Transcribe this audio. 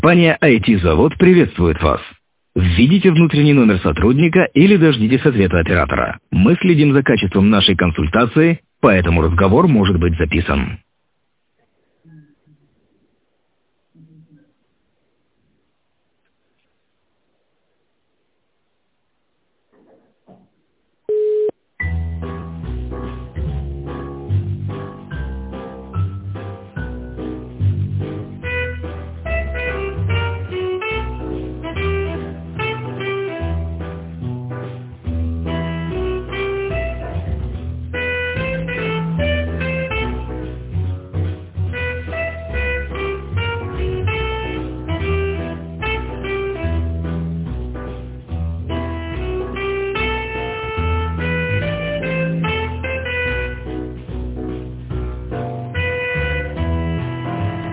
Компания IT-завод приветствует вас. Введите внутренний номер сотрудника или дождитесь ответа оператора. Мы следим за качеством нашей консультации, поэтому разговор может быть записан.